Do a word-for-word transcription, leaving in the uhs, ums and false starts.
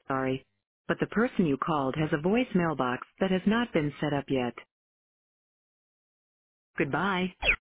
Sorry, but the person you called has a voice mailbox that has not been set up yet. Goodbye.